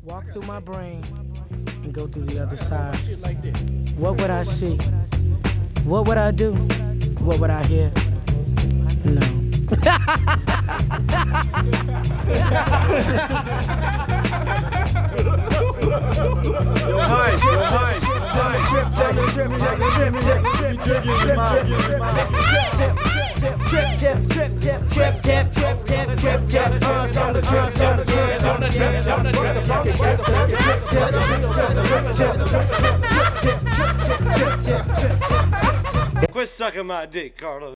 walk through my brain and go through the other side. What would I see? What would I do? What would I hear? No. Quit sucking my dick, Carlos.